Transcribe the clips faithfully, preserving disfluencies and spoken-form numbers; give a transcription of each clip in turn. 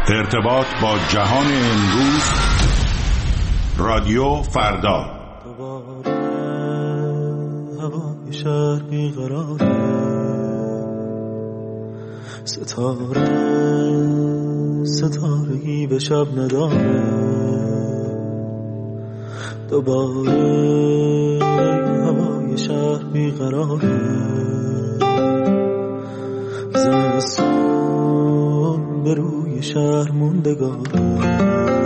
ارتباط با جهان امروز، رادیو فردا. دوباره هوای شهر بیقراره، ستاره ستارگی به شب نداره. دوباره هوای شهر بیقراره، زمستون به روی شهر موندگاره.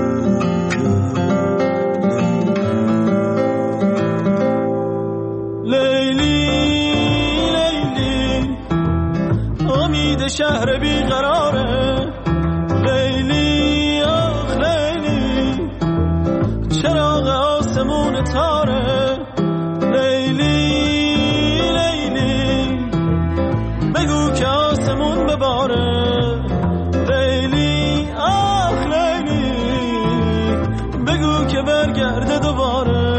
شهر بیقراره، لیلی آخ لیلی، چراغ آسمون تاره. لیلی لیلی، بگو که آسمون بباره. لیلی آخ لیلی، بگو که برگرده دوباره.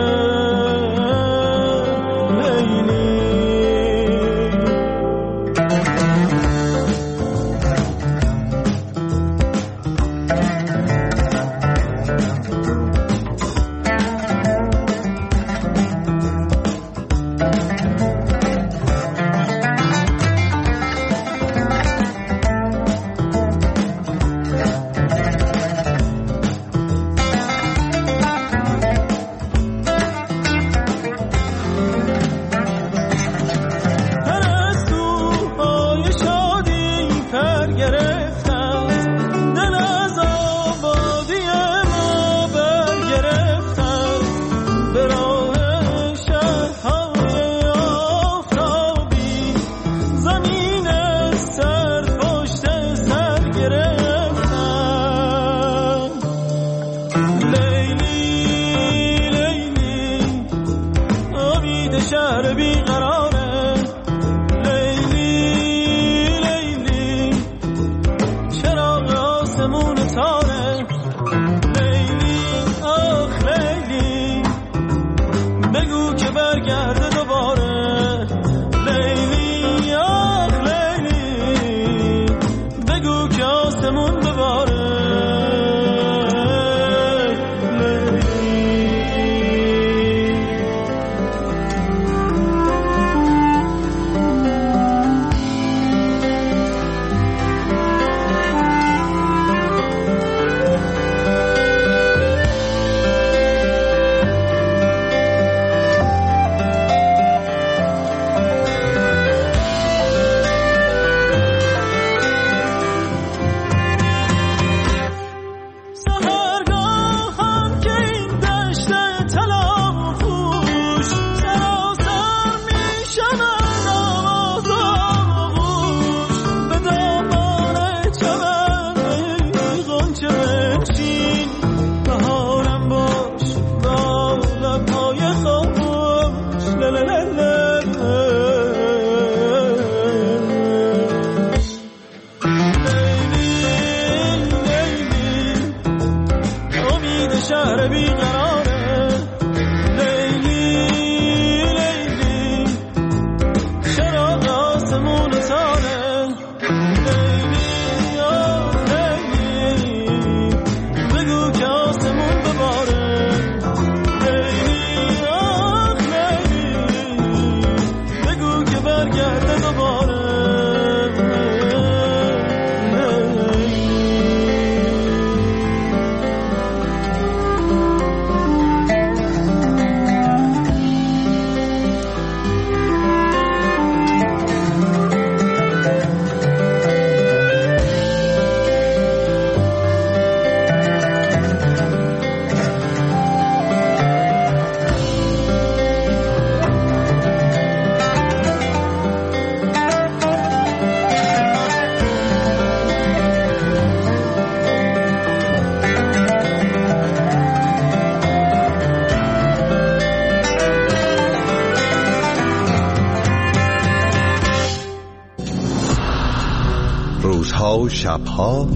روزها و شبها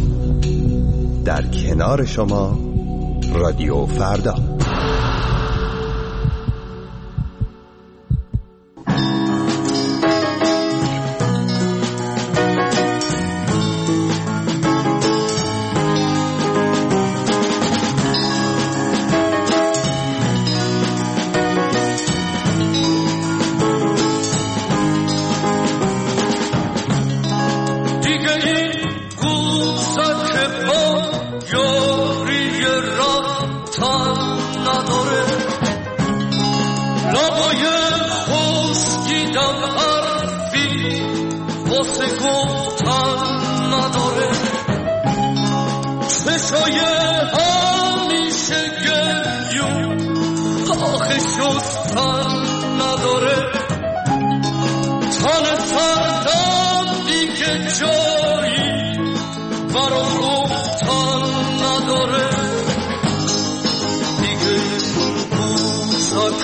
در کنار شما، رادیو فردا.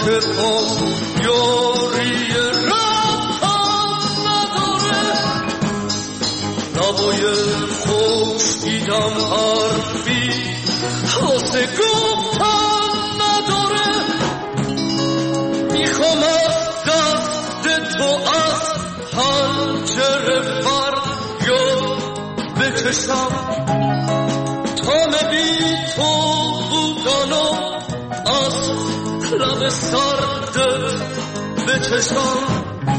پا یاری رفتن نداره، نوای خوش دیدم حرفی واسه گفتن نداره. میخوام از دست تو از پنجره فریاد بکشم، تا بی تو بودنو از لب سردت بچشم،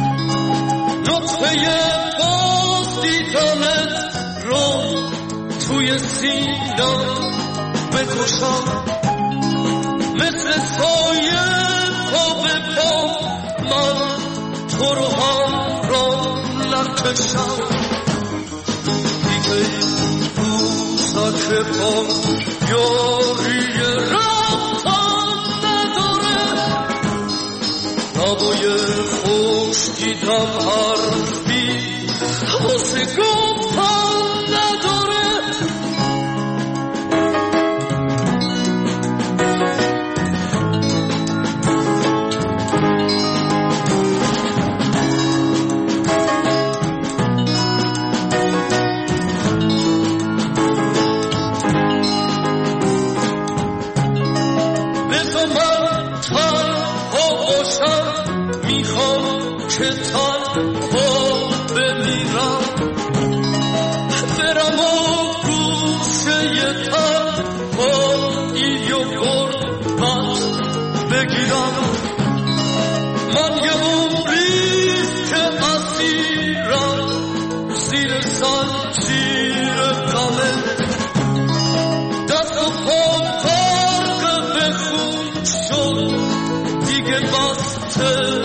نطفه باز دیدنت رو توی سینم بکشم، مثل سایه پا به پا من تو رو هم را نکشم. دیگه روزک پا یاری رفتن نداره، نوای خوش دیدم حرفی واسه گفتن نداره. که تنها بمیرم، برم و گوشه تنهایی و غربت بگیرم. من یه عمریست که اسیرم زیر زنجیر غمه، دست و پام غرق به خون شد دیگه بسته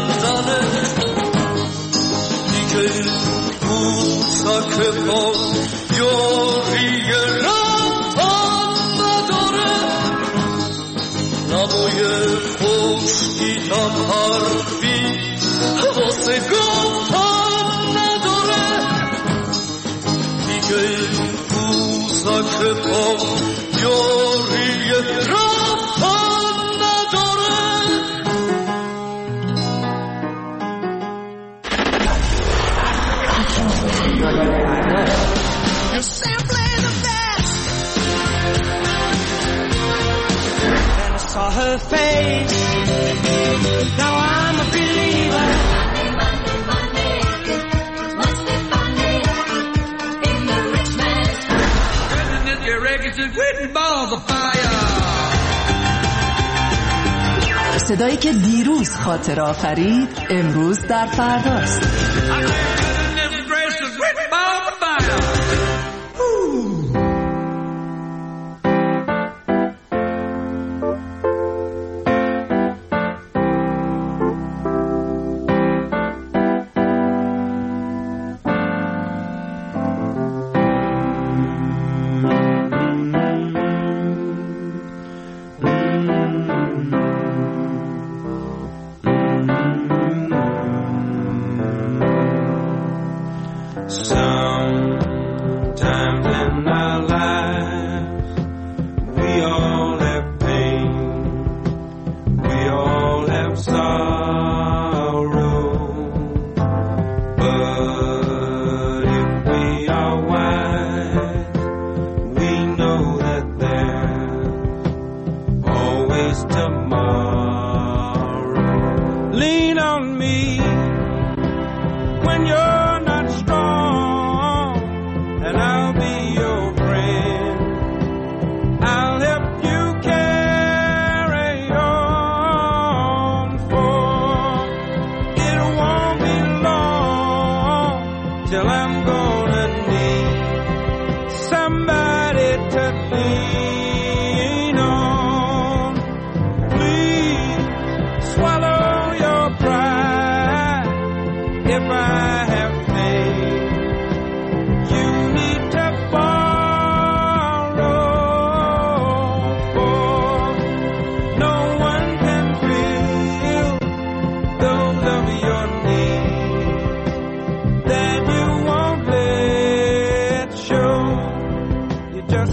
که با یاری رفتن نداره، نوای خوش دیدم حرفی واسه گفتن نداره. دیگه روزا که با یاری رفتن نداره. You're simply the best. Then I saw her face. Now I'm a believer. Monday, Monday, Monday. Must be Monday in the rich man's house. Goodness, your records are written balls of fire. صدایی که دیروز خاطر آفرید امروز در فرداست.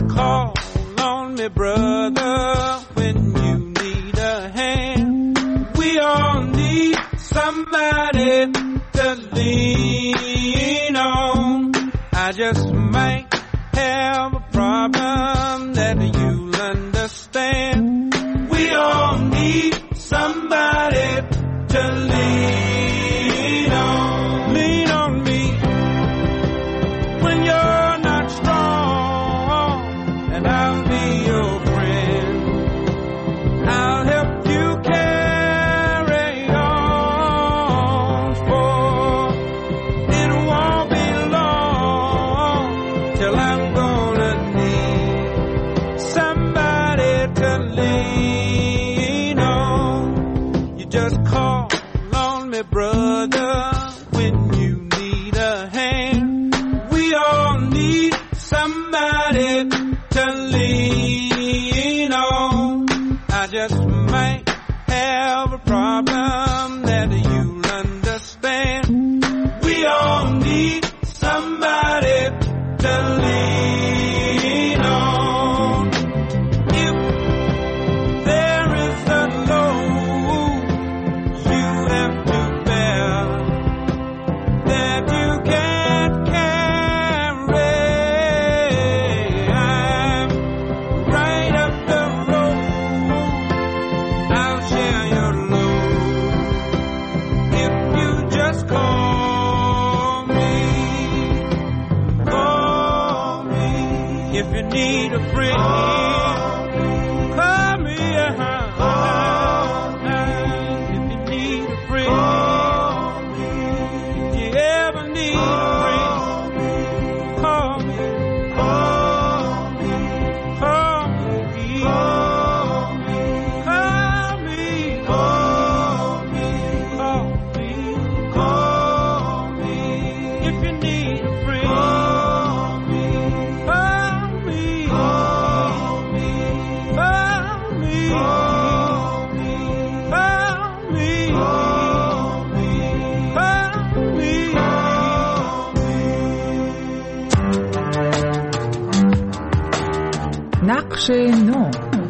me, brother, when you need a hand. somebody to lean on. I just might have a problem that you'll understand. We all need somebody to lean on. Lean on me when you're not strong, and I'll be your friend. I'll help you carry on, for it won't be long till I'm gonna need somebody to lean on. You just call on me, brother, when you need a hand. We all need somebody to lean on. I just might have a problem that you'll understand. We all need somebody to lean on. If there is a load you have to bear that you can't carry, I'm right up the road. I'll share your load if you just call me, call me. If you need a friend, call me. If you need a friend, if you ever need a friend, call me, call me, call me, call me, call me, call me, call me, call me. If you need a friend, call me, call me, call me, call me, call me, call me, call me, call me. نقش نو.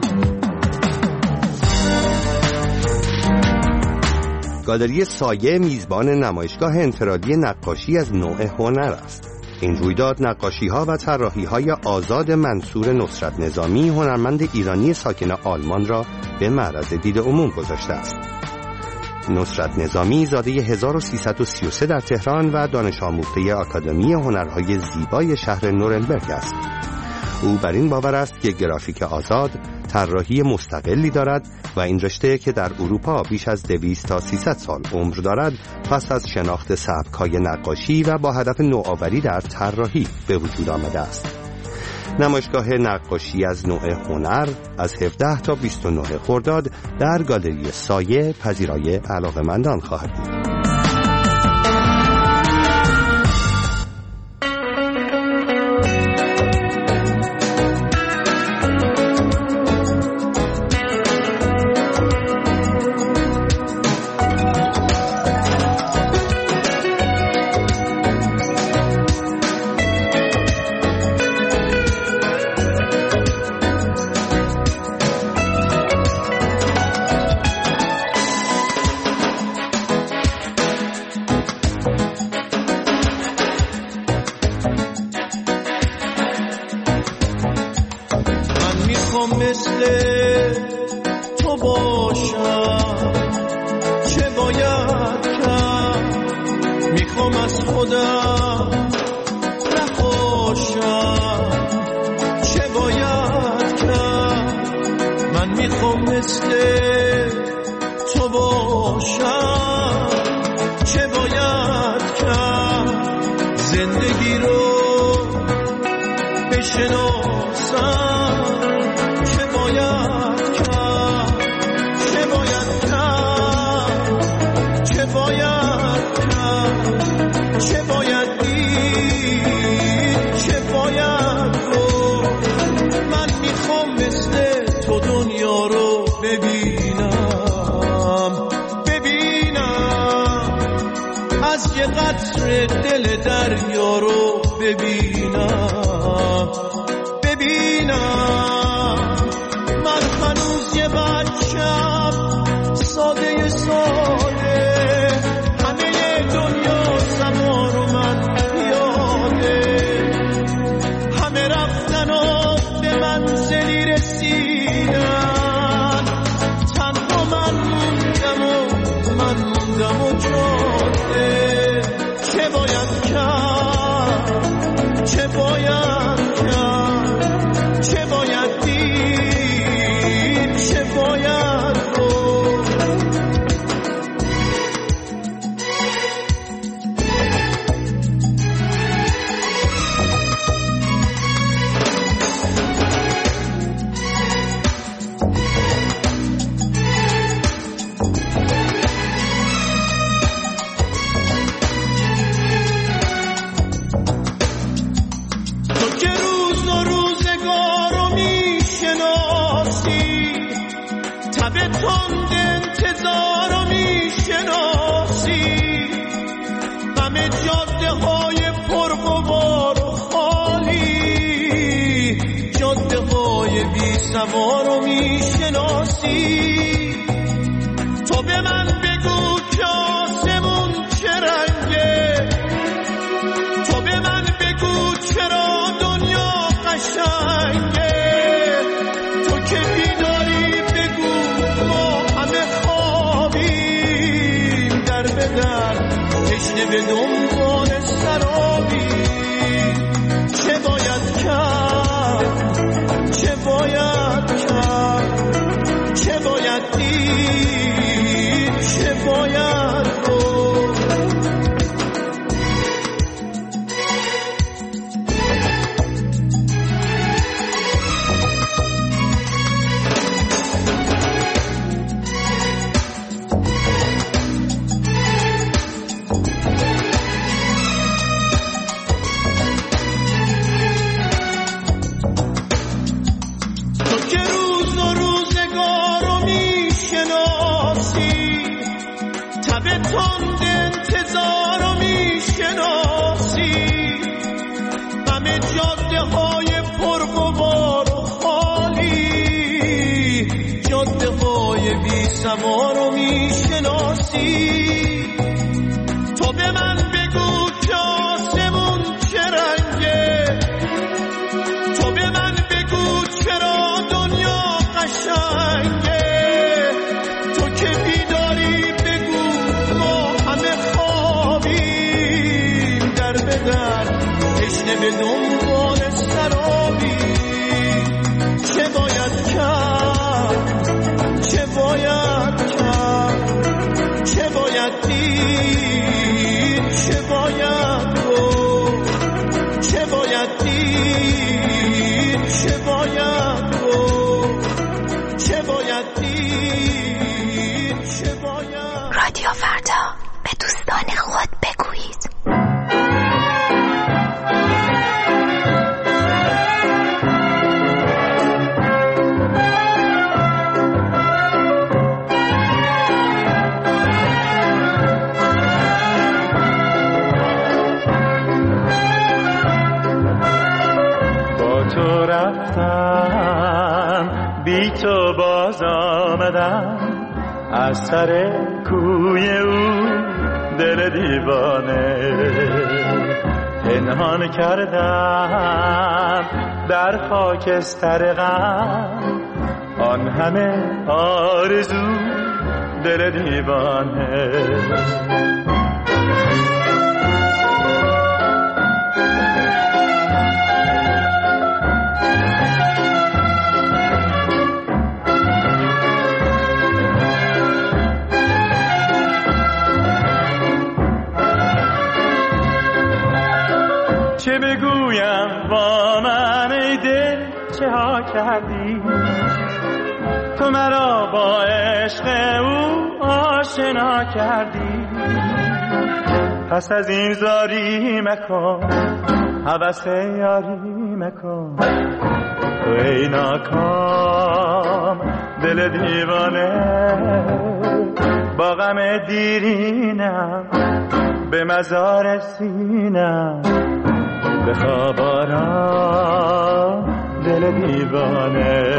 گالری سایه میزبان نمایشگاه انفرادی نقاشی از نوع هنر است. این رویداد نقاشی‌ها و طراحی‌های آزاد منصور نصرت نظامی، هنرمند ایرانی ساکن آلمان را به معرض دید عموم گذاشته است. نصرت نظامی زاده هزار و سیصد و سی و سه در تهران و دانش آموخته آکادمی هنرهای زیبای شهر نورنبرگ است. او بر این باور است که گرافیک آزاد طراحی مستقلی دارد و این رشته که در اروپا بیش از دویست تا سیصد سال عمر دارد، پس از شناخت سبک‌های نقاشی و با هدف نوآوری در طراحی به وجود آمده است. نمایشگاه نقاشی از نوع هنر از هفده تا بیست و نه خرداد در گالری سایه پذیرای علاقه‌مندان خواهد بود. مثل تو باشم، چه باید کرد؟ میخوام از خودم نخوشم، چه باید کرد؟ من میخوام مثل تو باشم، چه باید کرد؟ زندگی رو بشناسم، چه باید دید، چه باید گفت؟ من میخوام مثل تو دنیا رو ببینم، ببینم از یه قطره دل دریا رو ببینم، ببینم من هنوز یه بچم ساده ساده همه رفتن و به منزلی رسیدن، تنها من موندم و من موندم و جاده. چه باید کرد چه باید کرد چه باید دید چه باید گفت. تند انتظار رو میشناسی، غم جاده های پرغبار و خالی، جاده های بی سوار رو میشناسی. تو به من بگو که آسمون چه رنگه، تو به من بگو چرا دنیا قشنگه. تو که بیداری بگو ما همه خوابیم، در به در تشنه به دنبال سرابی. چه باید کرد چه باید کرد چه باید دید چه باید گفت. تند انتظار رو میشناسی، غم جاده های پرغبار و خالی، جاده های بی سوار رو میشناسی. تو به من بگو که آسمون چه رنگه، تو به من بگو چرا دنیا قشنگه. تو که بیداری تشنه به دنبال سرابی. چه باید کرد چه باید کرد چه باید دید چه باید گفت. چه باید دید چه باید گفت. چه باید دید چه باید. رادیو فردا، به دوستان خود بگویید. بی تو باز آمدم از سر کوی او، دل دیوانه پنهان کردم در خاکستر غم، آن همه آرزو دل دیوانه. چه بگویم با من ای دل چه ها کردی، تو مرا با عشق او آشنا کردی. پس از این زاری مکن هوس یاری مکن، تو ای ناکام دل دیوانه. با غم دیرینم به مزار سینم، به خواب آرام دل دیوانه.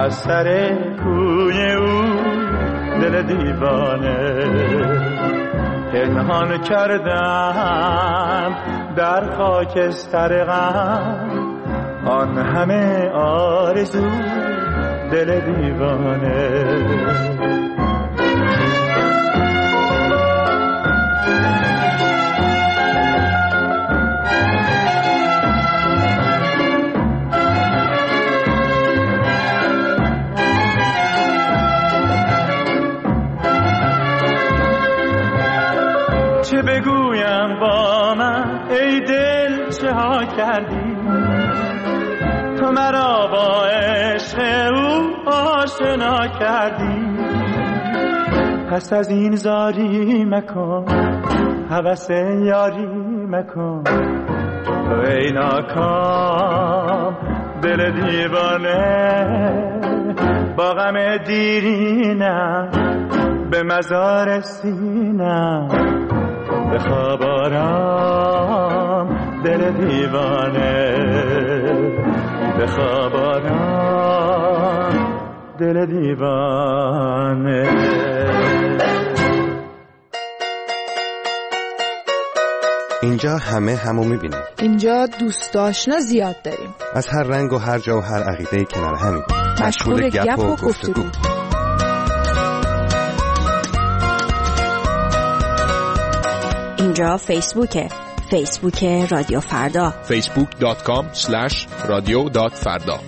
از سر کوی او دل دیوانه پنهان کردم در خاکستر غم آن همه آرزو دل دیوانه. چه بگویم با من ای دل چه ها کردی تو مرا با عشق او آشنا کردی پس از این زاری مکن هوس یاری مکن تو ای ناکام دل دیوانه با غم دیرینم به مزار سینم بخواب آرام دل دیوانه بخواب آرام دل دیوانه. اینجا همه همو میبینیم. اینجا دوست آشنا زیاد داریم. از هر رنگ و هر جا و هر عقیده کنار همیم. مشغول گپ و گفتگو. اینجا فیسبوکه. فیسبوک رادیو فردا. فیسبوک دات کام اسلش رادیو دات فردا.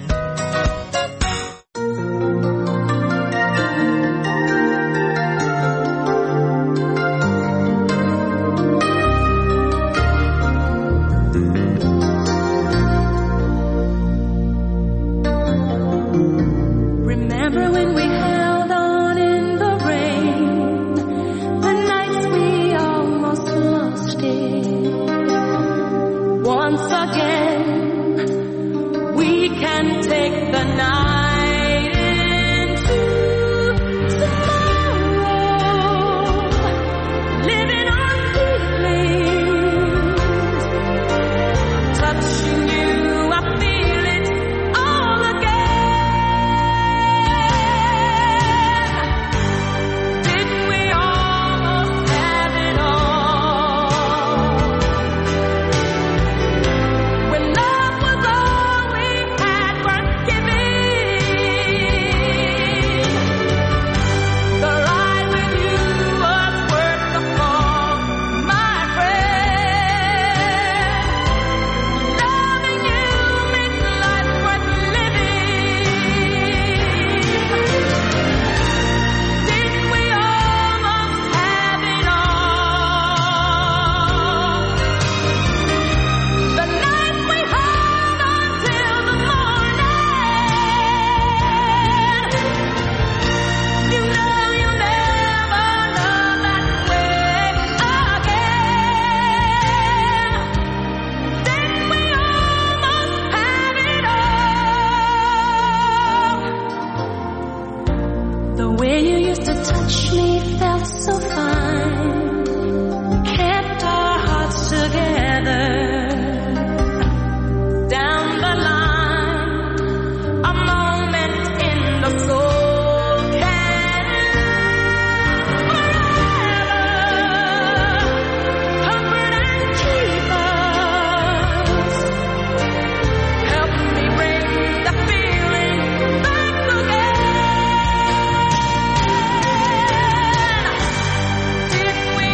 Did we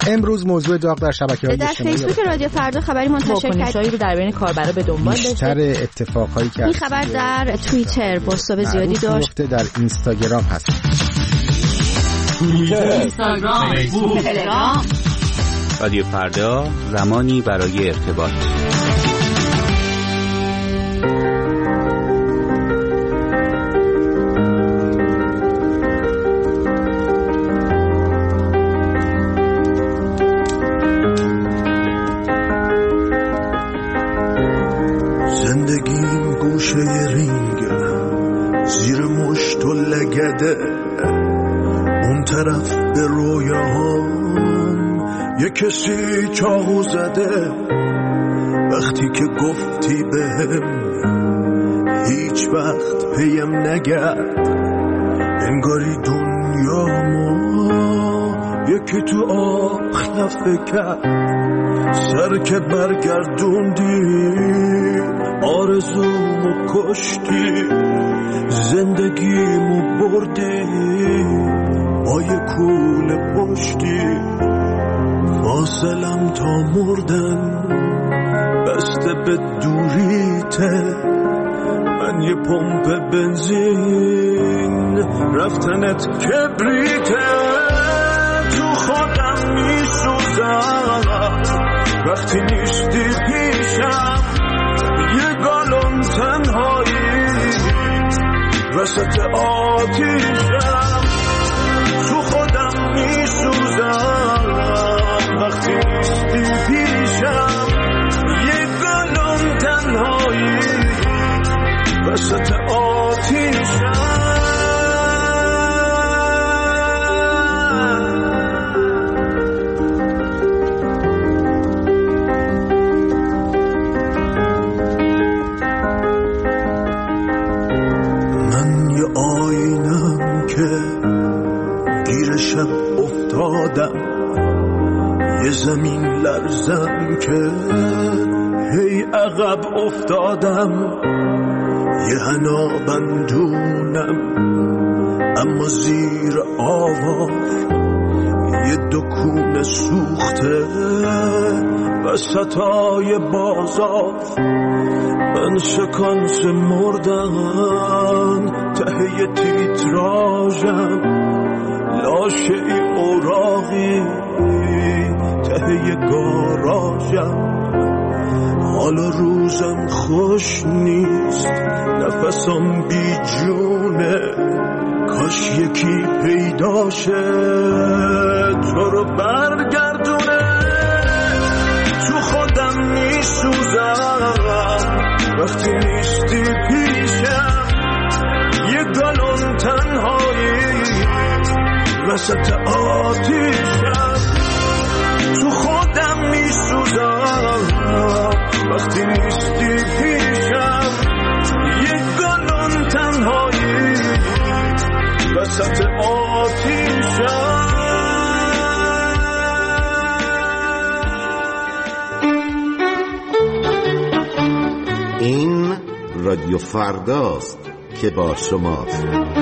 امروز موضوع داغ در شبکه‌های در اجتماعی فیسبوک رادیو فردا خبری منتشر کرد رو در بین کاربرا به دنبال داشته. بیشتر اتفاقایی که این خبر در توییتر پست‌های زیادی داشت. در اینستاگرام هست. توییتر، اینستاگرام، فیسبوک، تلگرام. رادیو فردا، زمانی برای ارتباط. زندگیم گوشه رینگه زیر مشت و لگده، اون طرف به رویاهام یه کسی چاقو زده. وقتی که گفتی بهم هیچ وقت پیم نگرد، انگاری دنیامو یکی تو آب خفه کرد. سر که برگردوندی آرزومو کشتی، زندگیمو بردی با یه کوله پشتی. فاصلم تا مردن بسته به دوریته، من یه پمپ بنزین رفتنت کبریته. تو خودم میسوزم وقتی نیستی پیشم، یه گالون تنهایی وسط آتیشم. تو خودم میسوزم وقتی نیستی پیشم، یه گالون تنهایی وسط آتیشم. شب افتادم یه زمین لرزم که هی عقب افتادم. یه حنا بندونم اما زیر آوار یه دکون سوخته وسطای بازار. من شکانس مردن ته تیتراژم، لاشه ای اوراقی ته گاراژم. حالا روزم خوش نیست، نفسم بی جونه، کاش یکی پیداشه تو رو برگردونه. تو خودم میسوزم وقتی نیستی پیشم، یه گالون تنهایی وسط آتیشم. تو خودم میسوزم وقتی نیستی پیشم، یه گالون تنهایی وسط آتیشم. این رادیو فرداست که با شماست.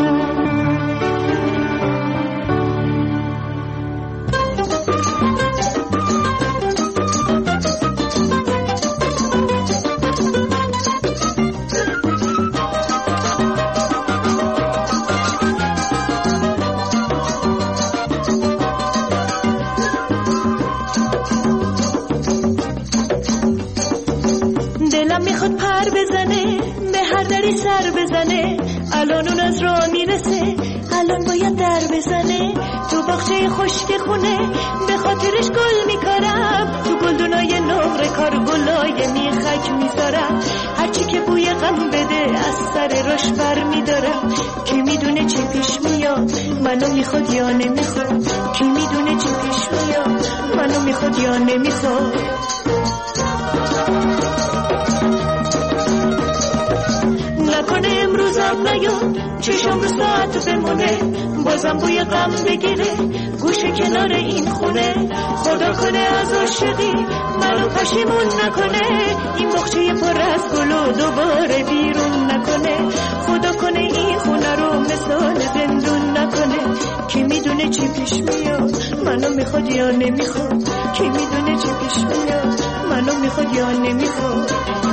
سر بزنه، الان اون از راه میرسه، الان باید در بزنه. تو باغچه خشک خونه به خاطرش گل میکارم، تو گلدونای نقره کار گلای میخک میذارم. هرچی که بوی غم بده از سر روش بر میدارم. کی میدونه چی پیش میاد، منو میخواد یا نمیخواد. کی میدونه چی پیش میاد، منو میخواد یا نمیخواد. نکنه امروز آب نیاد، چشم رو ساعت بمونه، بازم بوی غم بگیره گوشه کنار این خونه. خدا کنه از عاشقی منو پشیمون نکنه، این باغچه پر از گل و دوباره بیرون نکنه. خدا کنه این خونه رو مثال زندون نکنه. کی میدونه میدونه چی پیش میاد، منو میخواد یا نمیخواد، کی میدونه چی پیش میاد، منو میخواد یا نمیخواد.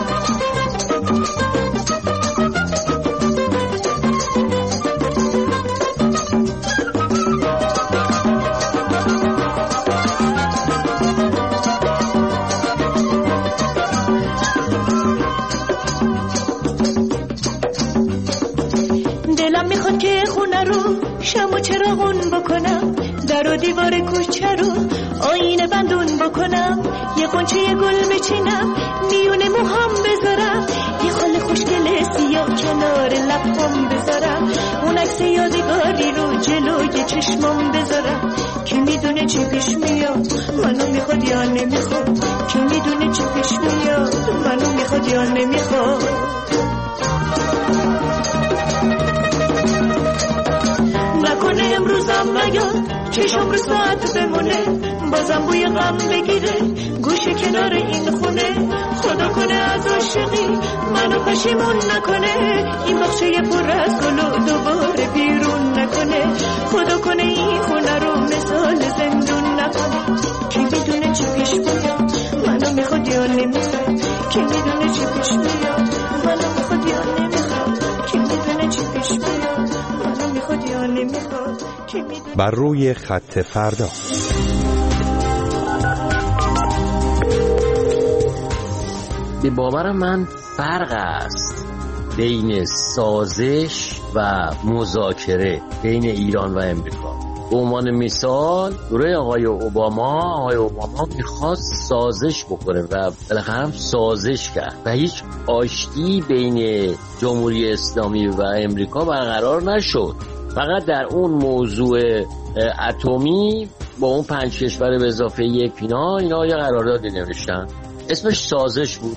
شمو چراغون بکنم، در و دیوار کوچه رو آینه بندون بکنم، یه قنچه یه گل بچینم میونه موهام بذارم، یه خال خوشگل سیاه کنار لبام بذارم، اون عکس یادگاری رو جلوی چشمام بذارم. کی میدونه چی پیش میاد، منو میخواد یا نمیخواد، کی میدونه چی پیش میاد، منو میخواد یا نمیخواد. نکنه امروزم نیاد چشم رو ساعت بمونه، بازم بوی غم بگیره گوشه کنار این خونه. خدا کنه از عاشقی منو پشیمون نکنه، این باغچه پر از گل و دوباره بیرون نکنه. خدا کنه این خونه رو مثال زندون نکنه. کی میدونه چی پیش میاد، منو میخواد یا نمیخواد، کی میدونه چی پیش میاد، منو میخواد یا نمیخواد، کی میدونه چی پیش میاد، منو میخواد یا نمیخواد. بر روی خط فردا. به باورم من فرق است بین سازش و مذاکره بین ایران و امریکا. به عنوان مثال دوره آقای اوباما، آقای اوباما میخواست سازش بکنه و بالاخره هم سازش کرد و هیچ آشتی بین جمهوری اسلامی و امریکا برقرار نشد. فقط در اون موضوع اتمی با اون پنج کشور به اضافه یک اینا اینا یه قراردادی نوشتن، اسمش سازش بود.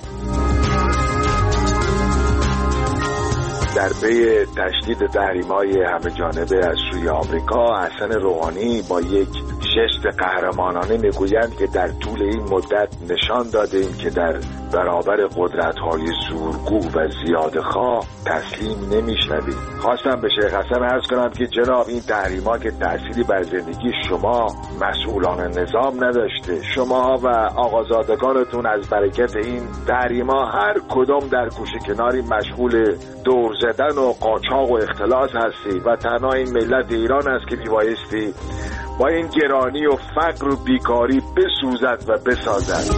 در پی تشدید تحریم‌های همه جانبه از سوی آمریکا، حسن روحانی با یک شست قهرمانانه میگویند که در طول این مدت نشان دادیم که در برابر قدرت‌های زورگو و زیادخواه تسلیم نمی‌شویم. خواستم به شیخ حسن عرض کنم که جناب این تحریم‌ها که تأثیری بر زندگی شما مسئولان نظام نداشته، شما و آقازادگانتون از برکت این تحریم‌ها هر کدام در گوشه کناری مشغول دور زدن و قاچاق و اختلاس هستی و تنها این ملت ایران است که میبایستی با این گرانی و فقر و بیکاری بسوزد و بسازد.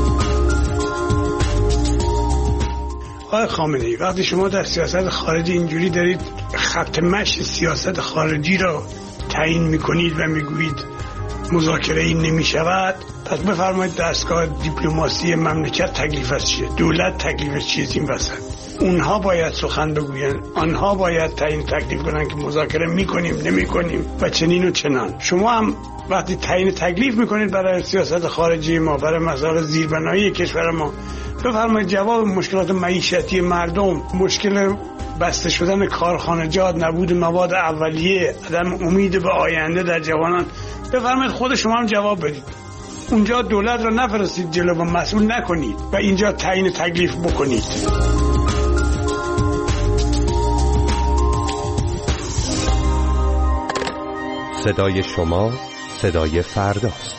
آقای خامنه‌ای، وقتی شما در سیاست خارجی اینجوری دارید خط مشی سیاست خارجی را تعیین میکنید و میگویید مذاکره این نمیشود، پس بفرمایید دستگاه دیپلماسی مملکت تکلیفش چیه؟ دولت تکلیفش چیه این وسط؟ اونها باید سخن بگوین، آنها باید تعیین تکلیف کنن که مذاکره میکنیم نمیکنیم و چنین و چنان. شما هم وقتی تعیین تکلیف میکنید برای سیاست خارجی ما، برای مسائل زیربنایی کشور ما، بفرمایید جواب مشکلات معیشتی مردم، مشکل بسته شدن کارخانجات، نبود مواد اولیه، عدم امید به آینده در جوانان، بفرمایید خود شما هم جواب بدید. اونجا دولت رو نفرستید جلو و مسئول نکنید و اینجا تعیین تکلیف بکنید. صدای شما صدای فرداست.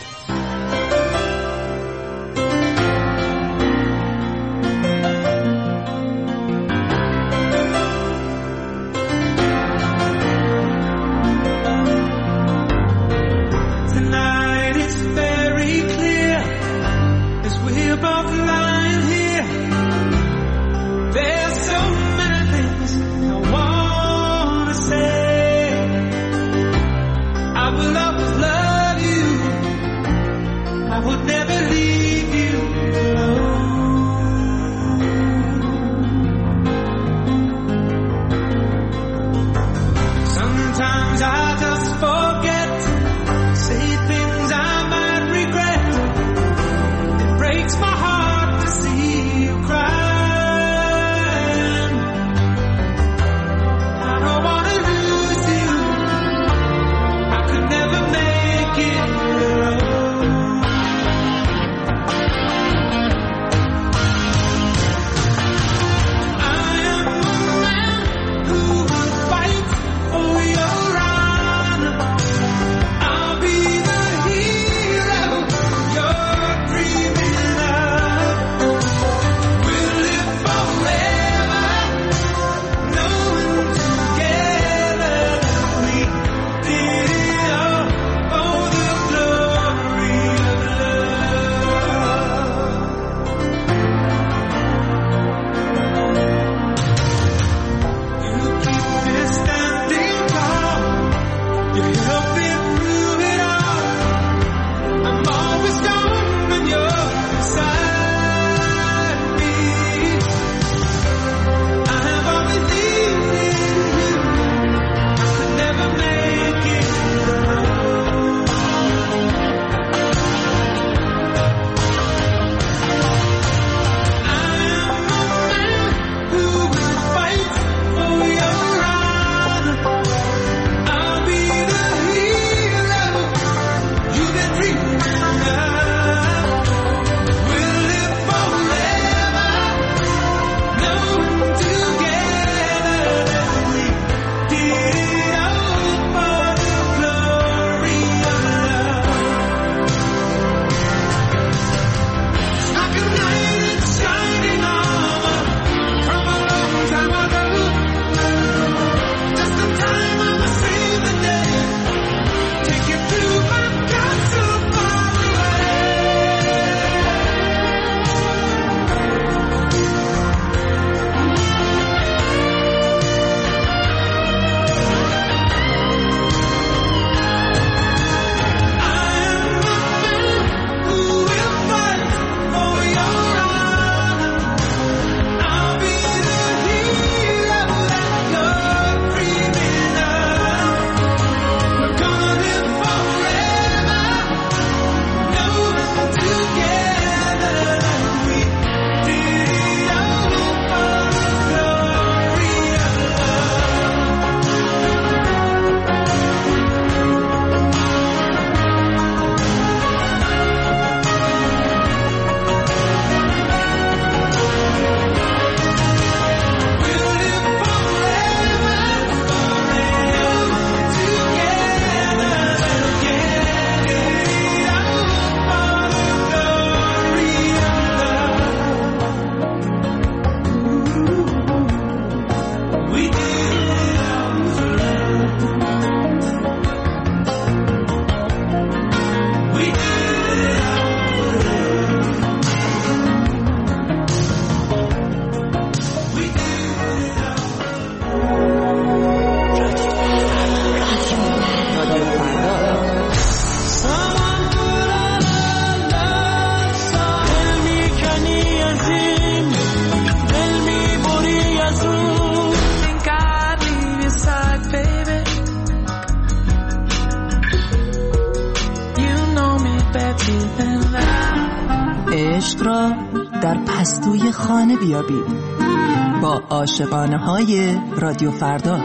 عشق را در پستوی خانه بیابید با عاشقانه های رادیو فردا.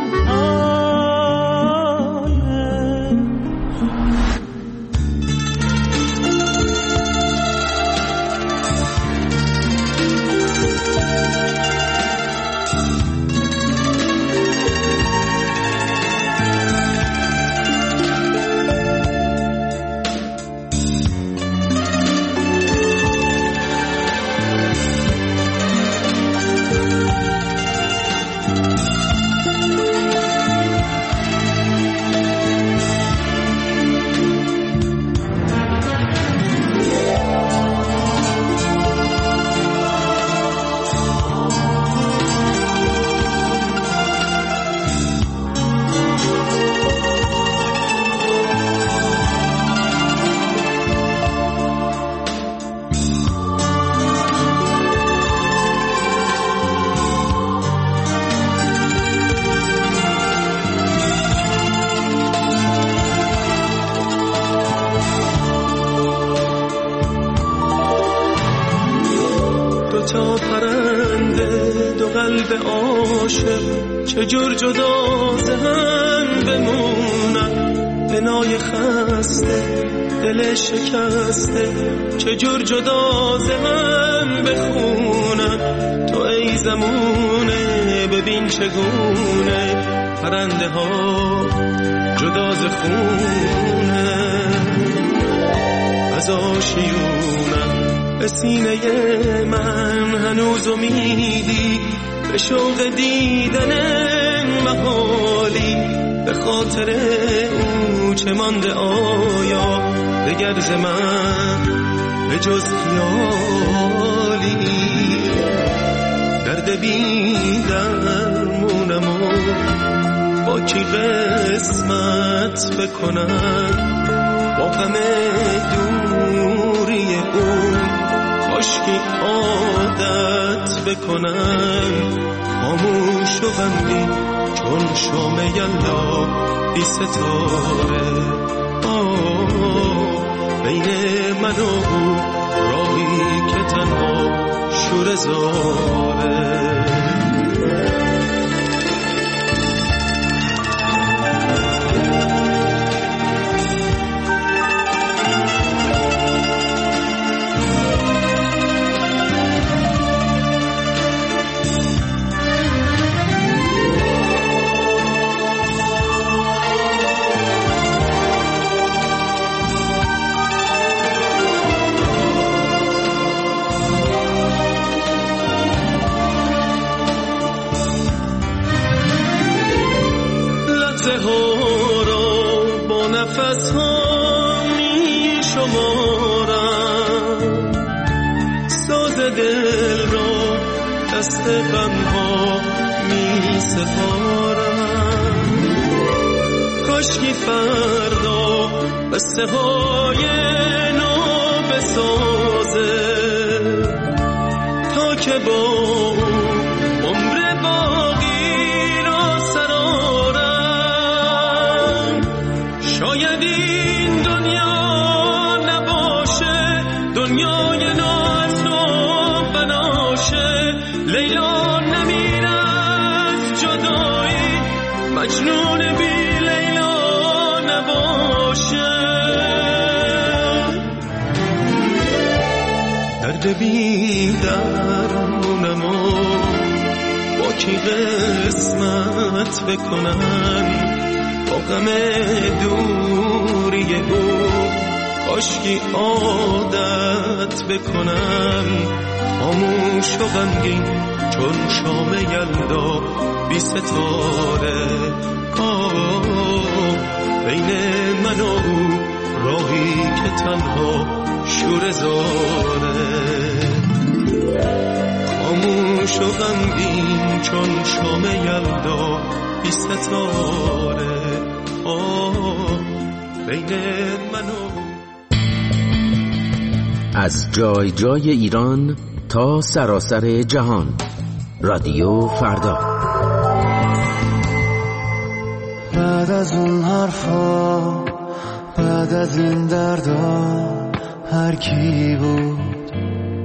تا پرنده دو قلب عاشق چجور جدا ز هم بمونن، بنای خسته دل شکسته چجور جدا ز هم بخونن. تو ای زمونه ببین چگونه پرنده ها جدا ز خونه از آشیونن. به سینه من هنوز امیدی به شوق دیدن محالی، به خاطر او چه مانده آیا دگر ز من به جز خیالی. درد بی درمونم و با کی قسمت بکنم، با غم دوری او کاشکی عادت بکنم. خاموش و غمگین چون شام یلدا بی ستاره، آه بین من و او راهی که تنها شور زاره. نفس ها می شمارم، ساز دل را دست غم ها می سپارم. کاشکی فردا قصه های نو بسازه تا که با عمر باقی را سرارم. شاید این دنیا نباشه دنیای ناز و بناشه، لیلا نمیرفت جدایی مجنون بی لیلا نباشه. درد بی درمونم و با کی قسمت بکنم، با غم دوری او کاشکی عادت بکنم. خاموش و غمگین چون شام یلدا بی ستاره، آه بین من و او راهی که تنها شور زاره. خاموش و غمگین چون شام یلدا بی ستاره، آه بین من و از جای جای ایران تا سراسر جهان، رادیو فردا. بعد از اون حرفا، بعد از این دردا، هر کی بود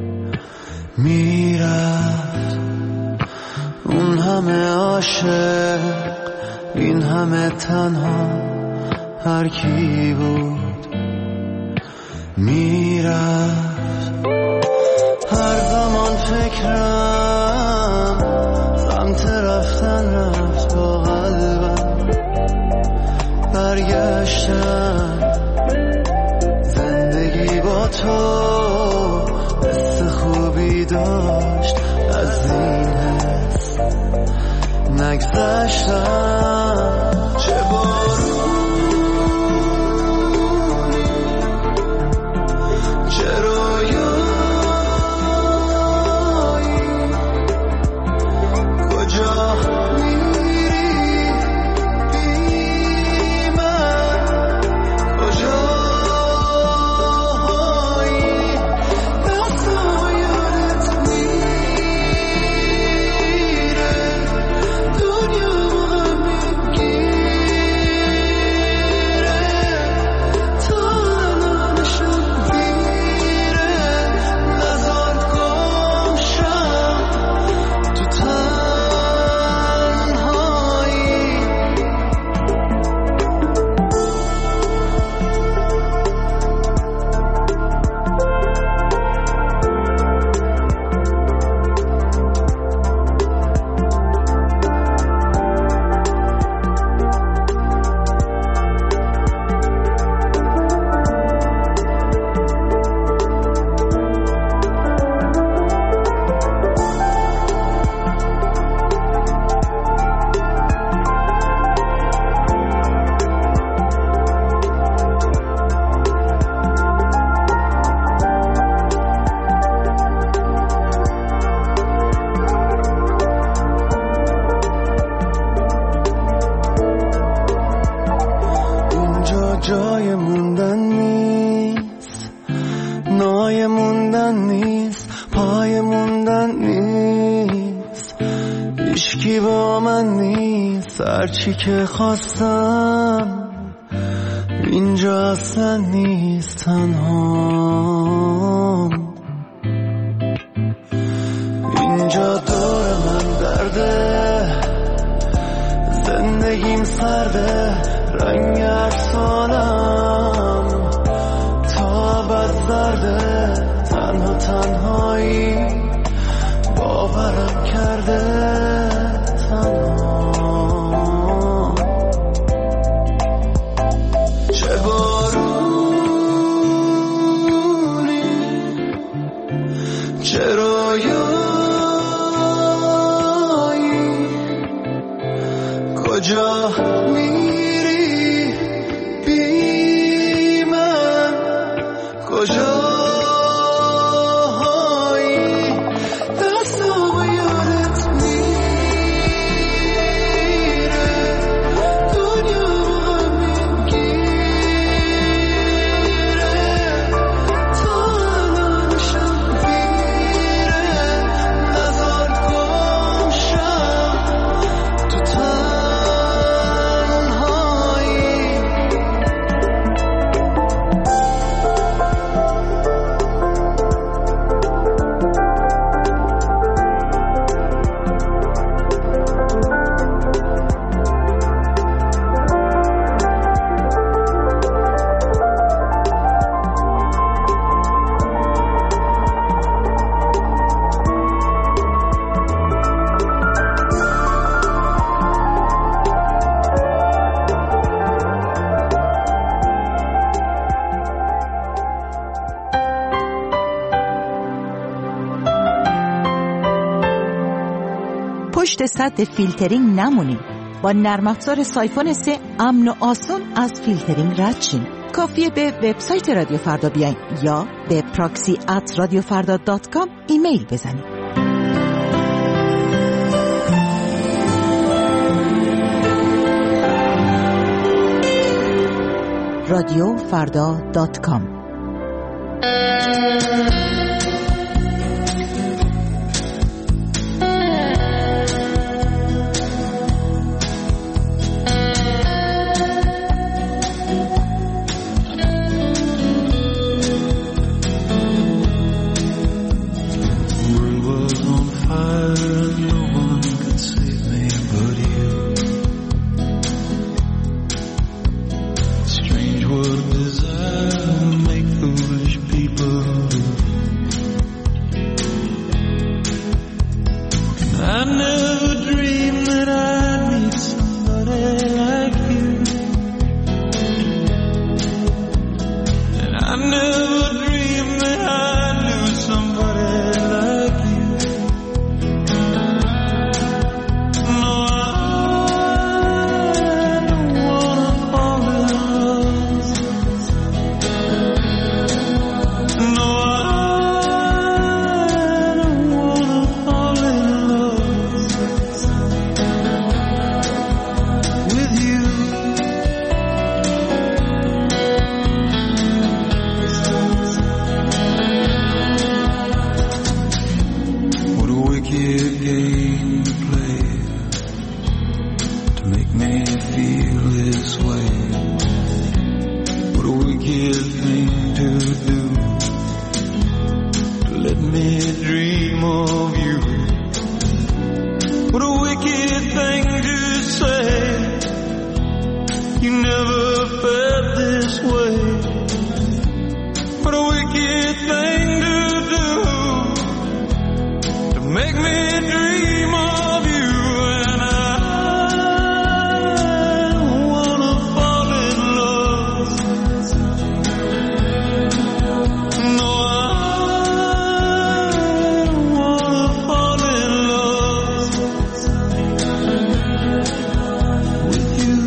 میرفت، اون همه عاشق این همه تنها، هر کی بود میرفت. هر زمان فکرم سمت رفتن رفت، با قلبم برگشتم. زندگی با تو حس خوبی داشت، از این حس نگذشتم. چه بارونی، چه رویایی، کجا میری بی من، کجایی دستم یادت میره، دنیا غم میگیره، تا الانشم دیره. نزار گم شم تو تنهایی. اینجا جای موندن نیست، نای موندن نیست، پای موندن نیست، هیچکی با من نیست. هرچی که خواستم اینجا اصلا نیست، تنهام. اینجا دور من درده، زندگیم سرده، رنگ افسانم تا بد زرده. تنها تنهایی باورم کرده، تنها. چه بارونی، چه رویایی، کجا میری بی من، کجایی دستم یادت میره، دنیا غم میگیره، تا الانشم دیره. نزار گم شم تو تنهایی. پشت سد فیلترینگ نمونیم. با نرم افزار سایفون سه امن و آسون از فیلترینگ رد شیم. کافیه به وبسایت رادیو فردا بیاین یا به پراکسی ات رادیو فردا دات کام ایمیل بزنید. رادیو فردا دات کام. You never felt this way. What a wicked thing to do, to make me dream of you. And I wanna fall in love. No, I wanna fall in love with you.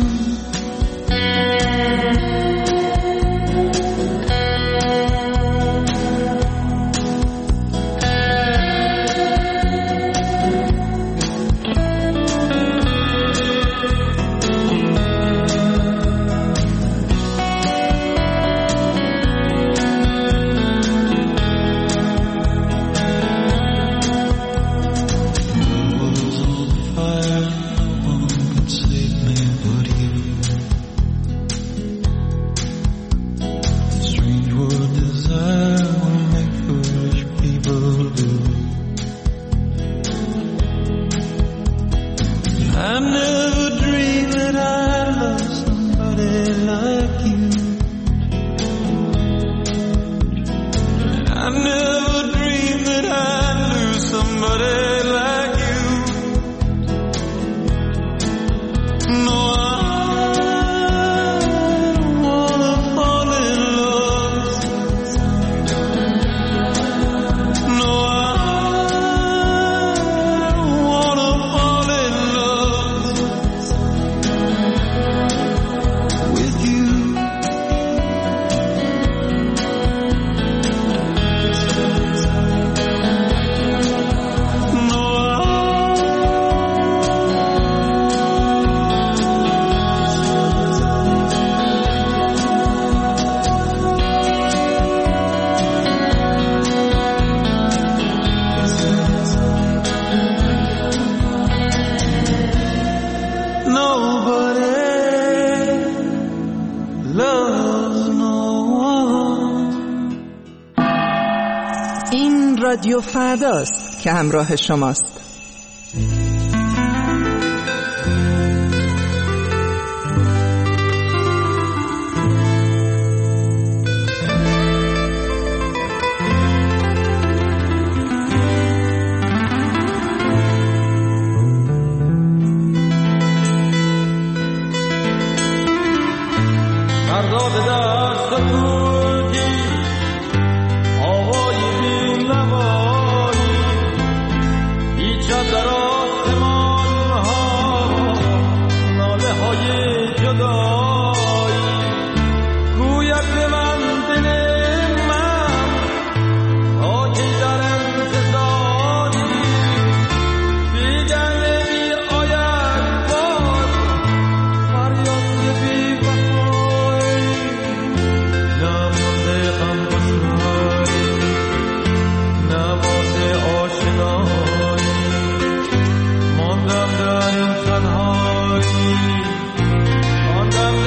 رادیو فرداست که همراه شماست. ماندم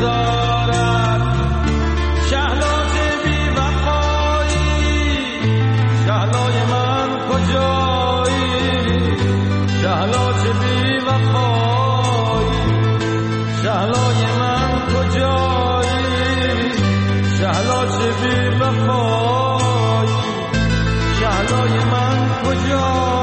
گذارد شهلا چه بی وفایی شهلای من کجایی شهلا چه بی وفایی شهلای من کجایی شهلا چه بی وفایی شهلای من کجایی